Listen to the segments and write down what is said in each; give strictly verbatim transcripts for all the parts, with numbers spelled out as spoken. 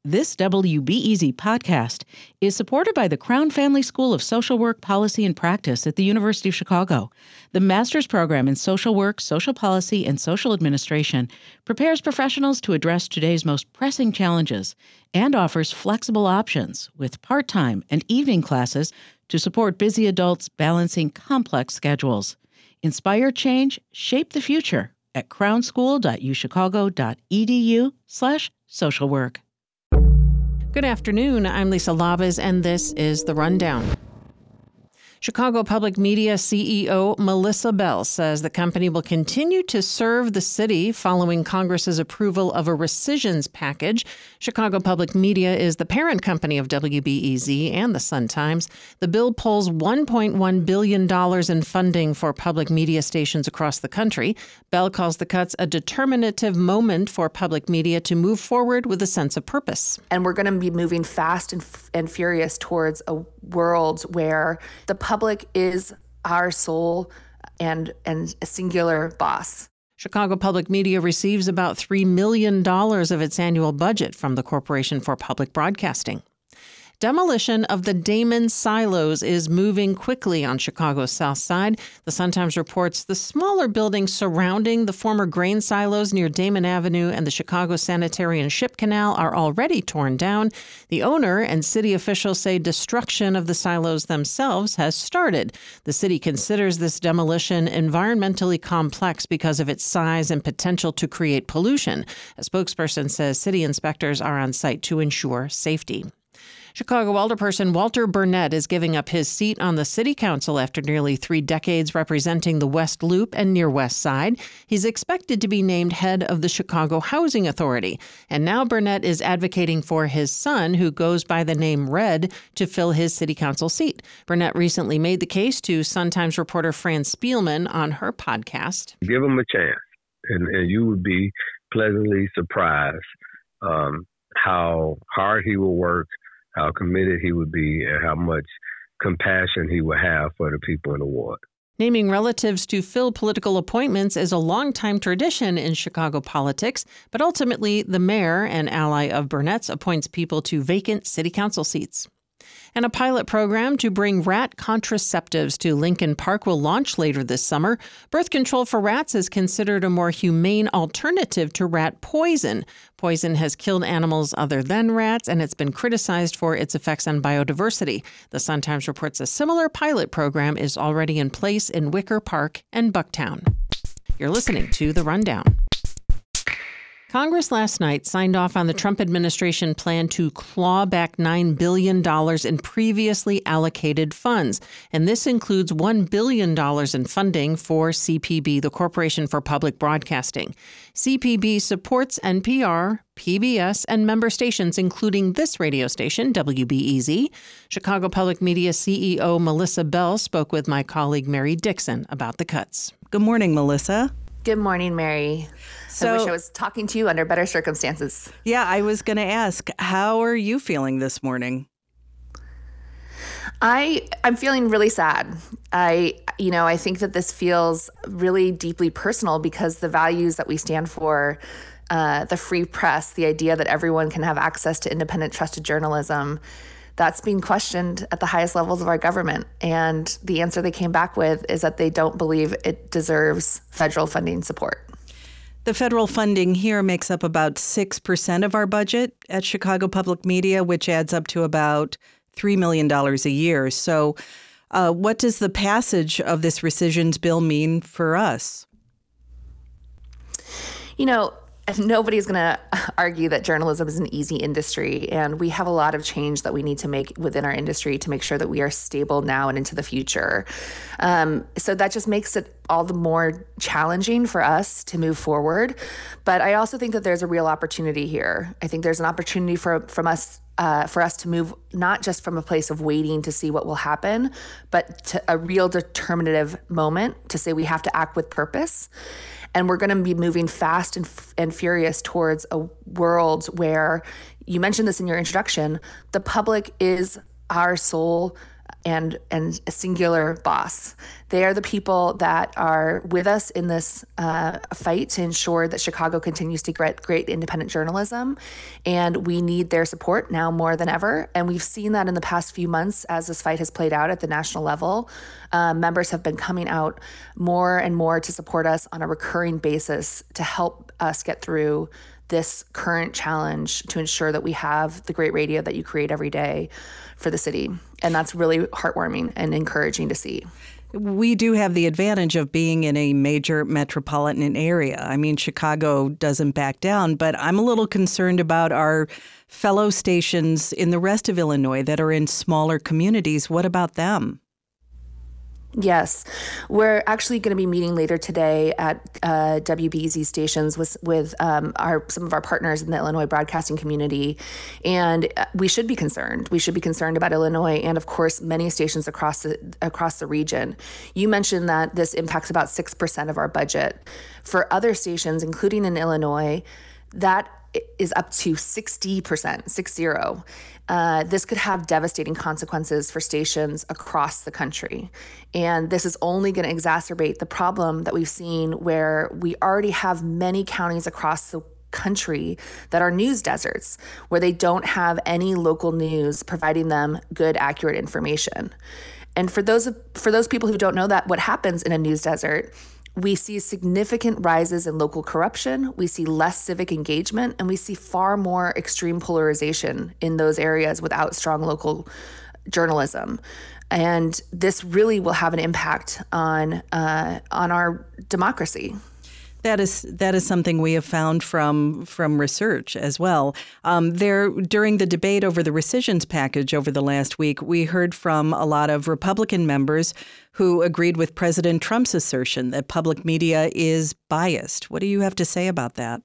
This W B E Z podcast is supported by the Crown Family School of Social Work, Policy, and Practice at the University of Chicago. The master's program in social work, social policy, and social administration prepares professionals to address today's most pressing challenges and offers flexible options with part-time and evening classes to support busy adults balancing complex schedules. Inspire change, shape the future at crownschool.uchicago.edu slash social work. Good afternoon. I'm Lisa Labas, and this is The Rundown. Chicago Public Media C E O Melissa Bell says the company will continue to serve the city following Congress's approval of a rescissions package. Chicago Public Media is the parent company of W B E Z and the Sun-Times. The bill pulls one point one billion dollars in funding for public media stations across the country. Bell calls the cuts a determinative moment for public media to move forward with a sense of purpose. And we're going to be moving fast and, f- and furious towards a world where the public is our sole and, and a singular boss. Chicago Public Media receives about three million dollars of its annual budget from the Corporation for Public Broadcasting. Demolition of the Damen silos is moving quickly on Chicago's south side. The Sun-Times reports the smaller buildings surrounding the former grain silos near Damen Avenue and the Chicago Sanitary and Ship Canal are already torn down. The owner and city officials say destruction of the silos themselves has started. The city considers this demolition environmentally complex because of its size and potential to create pollution. A spokesperson says city inspectors are on site to ensure safety. Chicago alderperson Walter Burnett is giving up his seat on the city council after nearly three decades representing the West Loop and Near West Side. He's expected to be named head of the Chicago Housing Authority. And now Burnett is advocating for his son, who goes by the name Red, to fill his city council seat. Burnett recently made the case to Sun-Times reporter Fran Spielman on her podcast. Give him a chance, and, and you would be pleasantly surprised um, how hard he will work, how committed he would be, and how much compassion he would have for the people in the ward. Naming relatives to fill political appointments is a longtime tradition in Chicago politics, but ultimately the mayor, an ally of Burnett's, appoints people to vacant city council seats. And a pilot program to bring rat contraceptives to Lincoln Park will launch later this summer. Birth control for rats is considered a more humane alternative to rat poison. Poison has killed animals other than rats, and it's been criticized for its effects on biodiversity. The Sun-Times reports a similar pilot program is already in place in Wicker Park and Bucktown. You're listening to The Rundown. Congress last night signed off on the Trump administration plan to claw back nine billion dollars in previously allocated funds. And this includes one billion dollars in funding for C P B, the Corporation for Public Broadcasting. C P B supports N P R, P B S, and member stations, including this radio station, W B E Z. Chicago Public Media C E O Melissa Bell spoke with my colleague Mary Dixon about the cuts. Good morning, Melissa. Good morning, Mary. So, I wish I was talking to you under better circumstances. Yeah, I was going to ask, how are you feeling this morning? I, I'm feeling really sad. I, you know, I think that this feels really deeply personal because the values that we stand for, uh, the free press, the idea that everyone can have access to independent, trusted journalism, that's being questioned at the highest levels of our government. And the answer they came back with is that they don't believe it deserves federal funding support. The federal funding here makes up about six percent of our budget at Chicago Public Media, which adds up to about three million dollars a year. So uh, what does the passage of this rescissions bill mean for us? You know, nobody's going to argue that journalism is an easy industry, and we have a lot of change that we need to make within our industry to make sure that we are stable now and into the future. Um, so that just makes it all the more challenging for us to move forward. But I also think that there's a real opportunity here. I think there's an opportunity for from us uh, for us to move not just from a place of waiting to see what will happen, but to a real determinative moment to say we have to act with purpose. And we're going to be moving fast and, f- and furious towards a world where, you mentioned this in your introduction, the public is our sole and and a singular boss. They are the people that are with us in this uh, fight to ensure that Chicago continues to get great independent journalism, and we need their support now more than ever. And we've seen that in the past few months as this fight has played out at the national level. Uh, members have been coming out more and more to support us on a recurring basis to help us get through this current challenge to ensure that we have the great radio that you create every day for the city. And that's really heartwarming and encouraging to see. We do have the advantage of being in a major metropolitan area. I mean, Chicago doesn't back down, but I'm a little concerned about our fellow stations in the rest of Illinois that are in smaller communities. What about them? Yes, we're actually going to be meeting later today at uh, W B E Z stations with with um, our some of our partners in the Illinois broadcasting community, and we should be concerned. We should be concerned about Illinois and, of course, many stations across the across the region. You mentioned that this impacts about six percent of our budget. For other stations, including in Illinois, that is up to sixty percent, six zero. Uh, this could have devastating consequences for stations across the country. And this is only going to exacerbate the problem that we've seen where we already have many counties across the country that are news deserts, where they don't have any local news providing them good, accurate information. And for those for those people who don't know that, what happens in a news desert, we see significant rises in local corruption, we see less civic engagement, and we see far more extreme polarization in those areas without strong local journalism. And this really will have an impact on uh, on our democracy. That is that is something we have found from from research as well. Um, there, during the debate over the rescissions package over the last week, we heard from a lot of Republican members who agreed with President Trump's assertion that public media is biased. What do you have to say about that?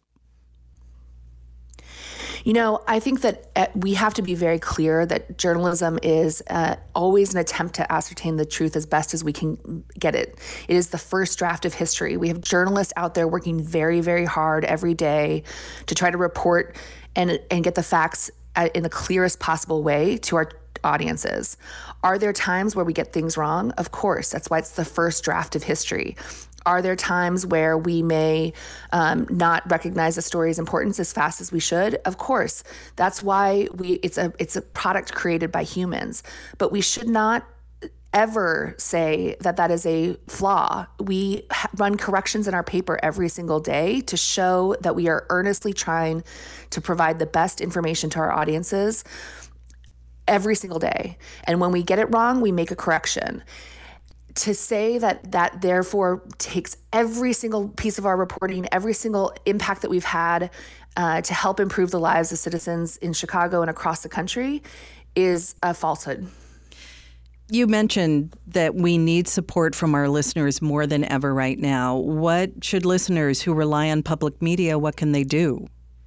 You know, I think that we have to be very clear that journalism is uh, always an attempt to ascertain the truth as best as we can get it. It is the first draft of history. We have journalists out there working very, very hard every day to try to report and and get the facts in the clearest possible way to our audiences. Are there times where we get things wrong? Of course. That's why it's the first draft of history. Are there times where we may um, not recognize a story's importance as fast as we should? Of course. That's why we it's a it's a product created by humans. But we should not ever say that that is a flaw. We ha- run corrections in our paper every single day to show that we are earnestly trying to provide the best information to our audiences every single day. And when we get it wrong, we make a correction. To say that that therefore takes every single piece of our reporting, every single impact that we've had uh, to help improve the lives of citizens in Chicago and across the country is a falsehood. You mentioned that we need support from our listeners more than ever right now. What should listeners who rely on public media, what can they do?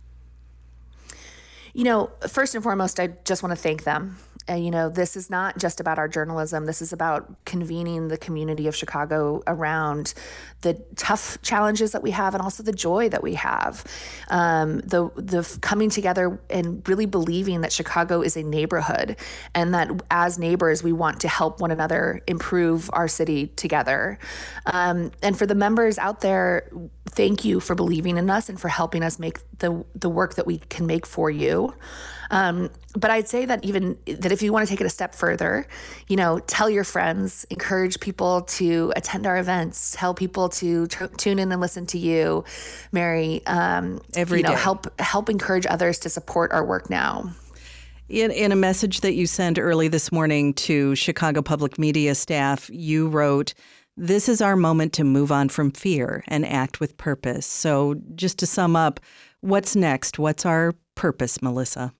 You know, first and foremost, I just want to thank them. Uh, you know, this is not just about our journalism. This is about convening the community of Chicago around the tough challenges that we have and also the joy that we have. Um, the the coming together and really believing that Chicago is a neighborhood and that as neighbors, we want to help one another improve our city together. Um, and for the members out there, thank you for believing in us and for helping us make the the work that we can make for you. Um, but I'd say that even that if you want to take it a step further, you know, tell your friends, encourage people to attend our events, tell people to t- tune in and listen to you, Mary. Um, Every you know, day. help help encourage others to support our work now. In, in a message that you sent early this morning to Chicago Public Media staff, you wrote, "This is our moment to move on from fear and act with purpose." So just to sum up, what's next? What's our purpose, Melissa?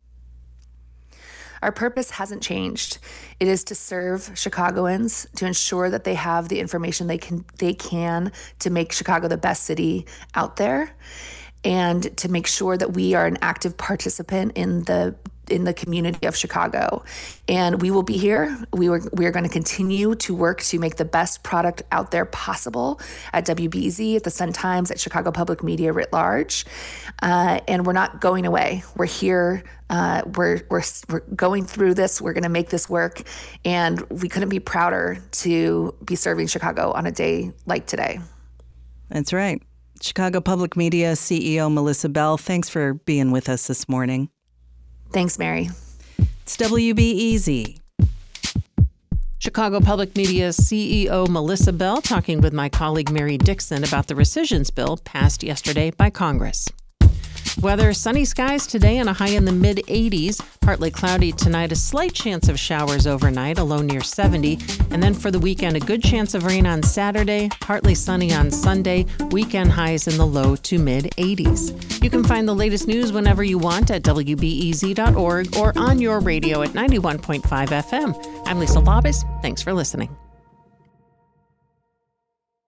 Our purpose hasn't changed. It is to serve Chicagoans, to ensure that they have the information they can they can to make Chicago the best city out there, and to make sure that we are an active participant in the in the community of Chicago. And we will be here. We were, we are going to continue to work to make the best product out there possible at W B E Z, at the Sun-Times, at Chicago Public Media writ large. Uh, and we're not going away. We're here. Uh, we're, we're, we're going through this. We're going to make this work. And we couldn't be prouder to be serving Chicago on a day like today. That's right. Chicago Public Media C E O Melissa Bell, thanks for being with us this morning. Thanks, Mary. It's W B E Z. Chicago Public Media C E O Melissa Bell talking with my colleague Mary Dixon about the rescissions bill passed yesterday by Congress. Weather, sunny skies today and a high in the mid eighties. Partly cloudy tonight, a slight chance of showers overnight, a low near seventy. And then for the weekend, a good chance of rain on Saturday, partly sunny on Sunday, weekend highs in the low to mid eighties. You can find the latest news whenever you want at W B E Z dot org or on your radio at ninety-one point five F M. I'm Lisa Labus. Thanks for listening.